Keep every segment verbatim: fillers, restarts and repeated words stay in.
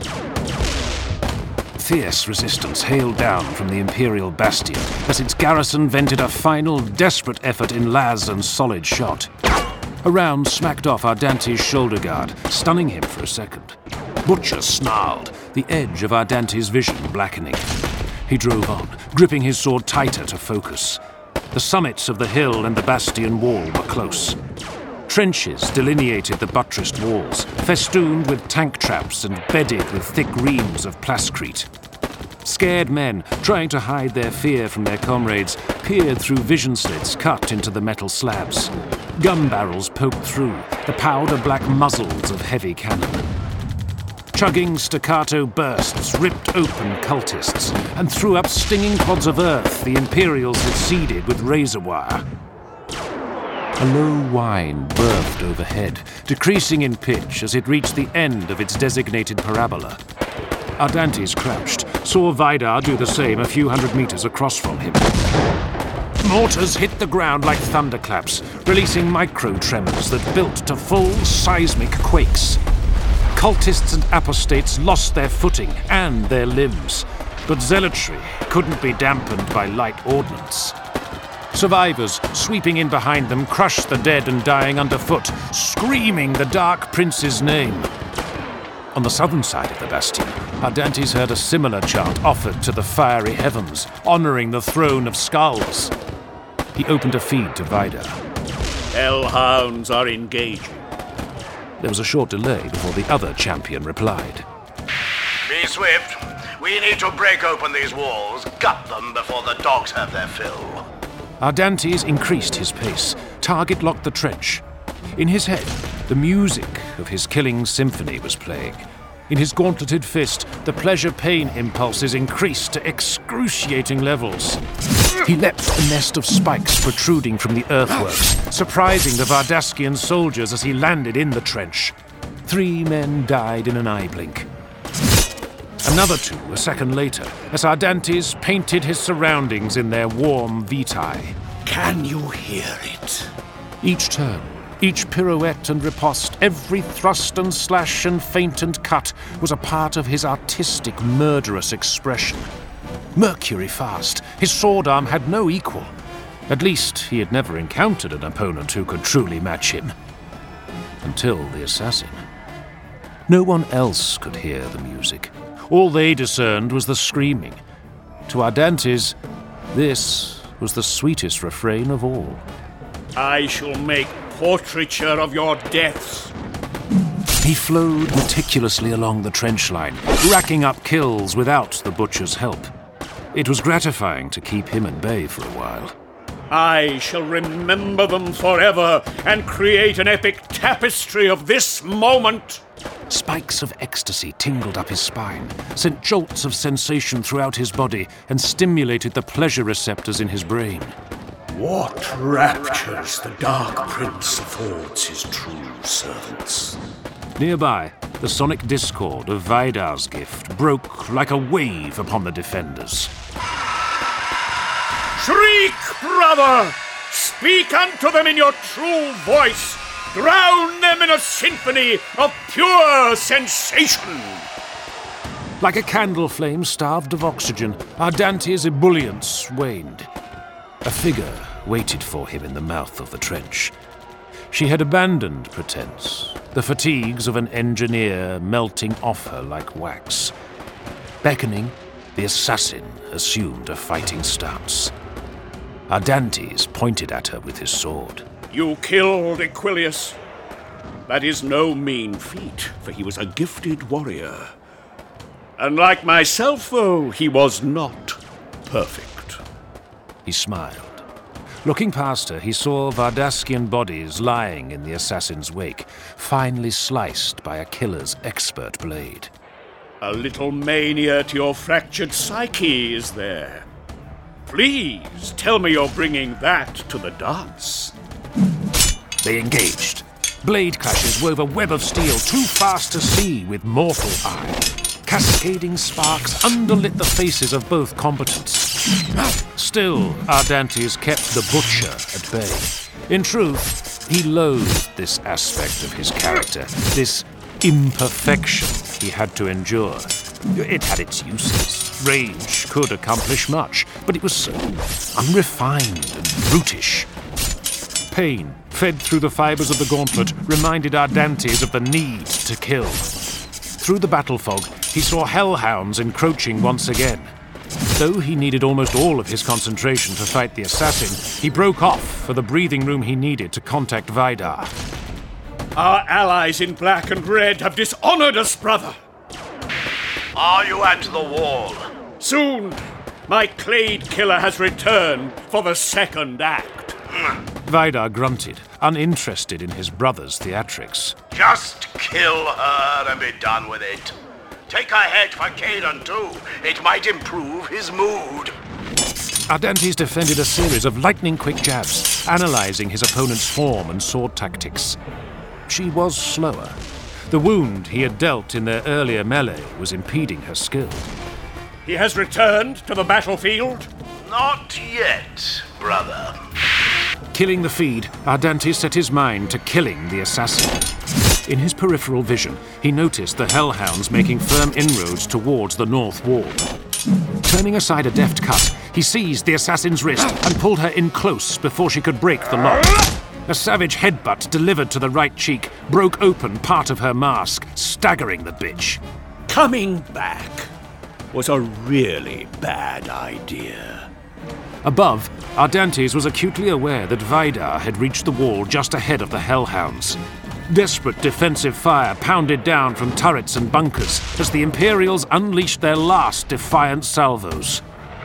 Fierce resistance hailed down from the Imperial Bastion as its garrison vented a final, desperate effort in las and solid shot. A round smacked off Ardante's shoulder guard, stunning him for a second. Butcher snarled, the edge of Ardante's vision blackening. He drove on, gripping his sword tighter to focus. The summits of the hill and the bastion wall were close. Trenches delineated the buttressed walls, festooned with tank traps and bedded with thick reams of plascrete. Scared men, trying to hide their fear from their comrades, peered through vision slits cut into the metal slabs. Gun barrels poked through, the powder-black muzzles of heavy cannon. Chugging staccato bursts ripped open cultists and threw up stinging clods of earth the Imperials had seeded with razor wire. A low whine birthed overhead, decreasing in pitch as it reached the end of its designated parabola. Ardantes crouched, saw Vidar do the same a few hundred meters across from him. Mortars hit the ground like thunderclaps, releasing micro-tremors that built to full seismic quakes. Cultists and apostates lost their footing and their limbs, but zealotry couldn't be dampened by light ordnance. Survivors, sweeping in behind them, crushed the dead and dying underfoot, screaming the Dark Prince's name. On the southern side of the bastion, Ardantes heard a similar chant offered to the fiery heavens, honoring the throne of skulls. He opened a feed to Vidar. Hellhounds are engaging. There was a short delay before the other champion replied. Be swift. We need to break open these walls, gut them before the dogs have their fill. Ardantes increased his pace, target-locked the trench. In his head, the music of his killing symphony was playing. In his gauntleted fist, the pleasure-pain impulses increased to excruciating levels. He leapt a nest of spikes protruding from the earthworks, surprising the Vardaskian soldiers as he landed in the trench. Three men died in an eye blink. Another two a second later, as Ardantes painted his surroundings in their warm vitae. Can you hear it? Each turn, each pirouette and riposte, every thrust and slash and feint and cut was a part of his artistic, murderous expression. Mercury fast, his sword arm had no equal. At least he had never encountered an opponent who could truly match him. Until the assassin. No one else could hear the music. All they discerned was the screaming. To Ardantes, this was the sweetest refrain of all. I shall make portraiture of your deaths. He flowed meticulously along the trench line, racking up kills without the butcher's help. It was gratifying to keep him at bay for a while. I shall remember them forever and create an epic tapestry of this moment. Spikes of ecstasy tingled up his spine, sent jolts of sensation throughout his body, and stimulated the pleasure receptors in his brain. What raptures the Dark Prince affords his true servants. Nearby, the sonic discord of Vidar's gift broke like a wave upon the defenders. Shriek, brother! Speak unto them in your true voice! Drown them in a symphony of pure sensation! Like a candle flame starved of oxygen, Ardantes' ebullience waned. A figure waited for him in the mouth of the trench. She had abandoned pretense, the fatigues of an engineer melting off her like wax. Beckoning, the assassin assumed a fighting stance. Ardantes pointed at her with his sword. You killed Aquilius. That is no mean feat, for he was a gifted warrior. And like myself, though, he was not perfect. He smiled. Looking past her, he saw Vardaskian bodies lying in the assassin's wake, finely sliced by a killer's expert blade. A little mania to your fractured psyche is there. Please tell me you're bringing that to the dance. They engaged. Blade clashes wove a web of steel too fast to see with mortal eye. Cascading sparks underlit the faces of both combatants. Still, Ardantes kept the butcher at bay. In truth, he loathed this aspect of his character, this imperfection he had to endure. It had its uses. Rage could accomplish much, but it was so unrefined and brutish. Pain, fed through the fibers of the gauntlet, reminded Ardantes of the need to kill. Through the battle fog, he saw hellhounds encroaching once again. Though he needed almost all of his concentration to fight the assassin, he broke off for the breathing room he needed to contact Vidar. Our allies in black and red have dishonored us, brother. Are you at the wall? Soon, my Clade Killer has returned for the second act. Vidar grunted, uninterested in his brother's theatrics. Just kill her and be done with it. Take her head for Caden too. It might improve his mood. Ardantes defended a series of lightning-quick jabs, analyzing his opponent's form and sword tactics. She was slower. The wound he had dealt in their earlier melee was impeding her skill. He has returned to the battlefield? Not yet, brother. Killing the feed, Ardantes set his mind to killing the assassin. In his peripheral vision, he noticed the hellhounds making firm inroads towards the north wall. Turning aside a deft cut, he seized the assassin's wrist and pulled her in close before she could break the lock. A savage headbutt delivered to the right cheek broke open part of her mask, staggering the bitch. Coming back was a really bad idea. Above, Ardantes was acutely aware that Vidar had reached the wall just ahead of the hellhounds. Desperate defensive fire pounded down from turrets and bunkers as the Imperials unleashed their last defiant salvos.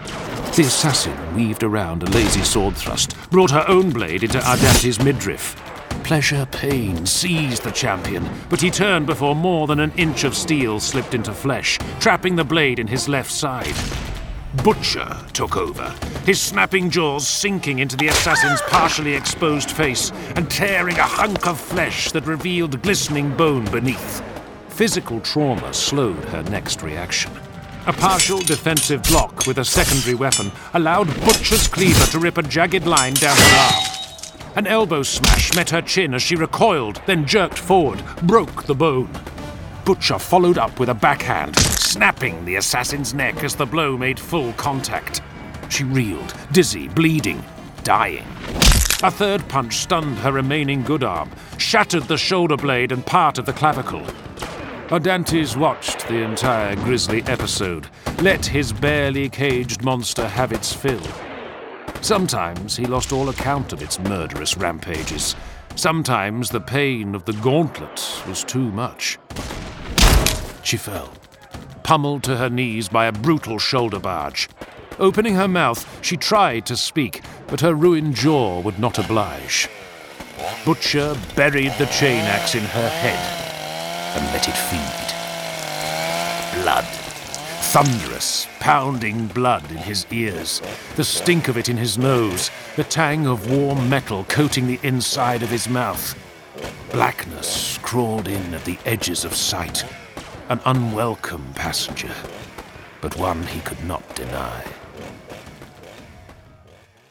The assassin weaved around a lazy sword thrust, brought her own blade into Ardantes' midriff. Pleasure pain seized the champion, but he turned before more than an inch of steel slipped into flesh, trapping the blade in his left side. Butcher took over, his snapping jaws sinking into the assassin's partially exposed face and tearing a hunk of flesh that revealed glistening bone beneath. Physical trauma slowed her next reaction. A partial defensive block with a secondary weapon allowed Butcher's cleaver to rip a jagged line down her arm. An elbow smash met her chin as she recoiled, then jerked forward, broke the bone. Butcher followed up with a backhand, snapping the assassin's neck as the blow made full contact. She reeled, dizzy, bleeding, dying. A third punch stunned her remaining good arm, shattered the shoulder blade and part of the clavicle. Ardantes watched the entire grisly episode, let his barely caged monster have its fill. Sometimes he lost all account of its murderous rampages. Sometimes the pain of the gauntlet was too much. She fell, pummeled to her knees by a brutal shoulder barge. Opening her mouth, she tried to speak, but her ruined jaw would not oblige. Butcher buried the chain axe in her head and let it feed. Blood. Thunderous, pounding blood in his ears, the stink of it in his nose, the tang of warm metal coating the inside of his mouth. Blackness crawled in at the edges of sight. An unwelcome passenger, but one he could not deny.